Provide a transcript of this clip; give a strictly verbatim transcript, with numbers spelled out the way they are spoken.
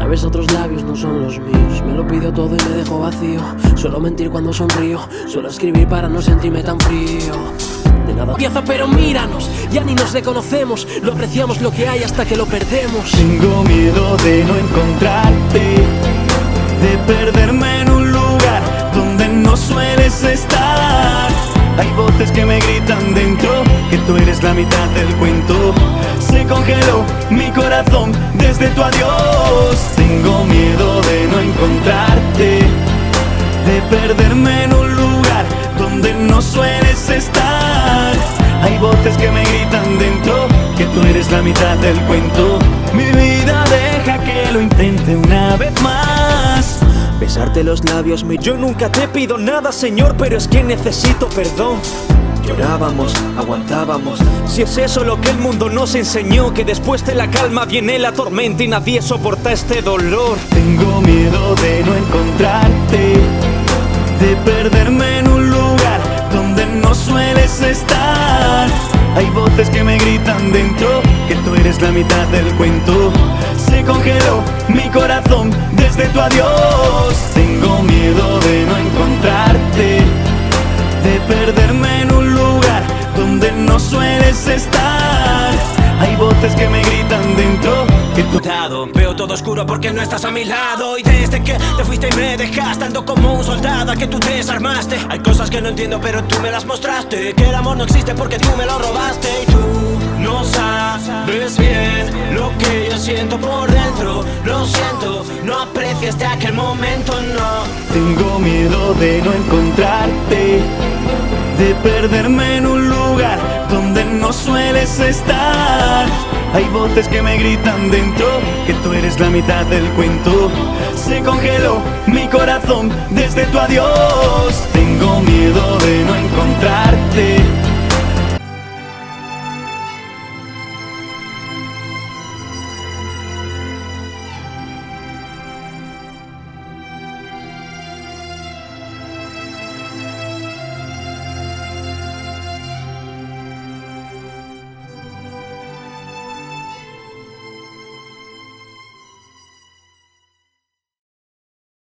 Sabes, otros labios no son los míos. Me lo pido todo y me dejo vacío. Suelo mentir cuando sonrío. Suelo escribir para no sentirme tan frío. De nada empieza, pero míranos. Ya ni nos reconocemos. Lo apreciamos lo que hay hasta que lo perdemos. Tengo miedo de no encontrarte, de perderme en un lugar donde no sueles estar. Hay voces que me gritan dentro que tú eres la mitad del cuento. Se congeló mi corazón desde tu adiós. Tengo miedo de no encontrarte, de perderme en un lugar donde no sueles estar. Hay voces que me gritan dentro que tú eres la mitad del cuento. Mi vida, deja que lo intente una vez más. Besarte los labios, mi yo nunca te pido nada, Señor, pero es que necesito perdón. Llorábamos, aguantábamos. Si es eso lo que el mundo nos enseñó, que después de la calma viene la tormenta y nadie soporta este dolor. Tengo miedo de no encontrarte, de perderme en un lugar donde no sueles estar. Hay voces que me gritan dentro que tú eres la mitad del cuento. Se congeló mi corazón desde tu adiós. Tengo miedo de no encontrarte, de perderme en un lugar donde no sueles estar. Hay voces que me gritan dentro que tú... Veo todo oscuro porque no estás a mi lado. Y desde que te fuiste y me dejaste, ando como un soldado que tú te desarmaste. Hay cosas que no entiendo pero tú me las mostraste. Que el amor no existe porque tú me lo robaste. Y tú no sabes bien lo que yo siento por dentro. Lo siento, no apreciaste aquel momento, no. Tengo miedo de no encontrarte, de perderme en un lugar donde no sueles estar. Hay voces que me gritan dentro que tú eres la mitad del cuento. Se congeló mi corazón desde tu adiós. Tengo miedo de no encontrar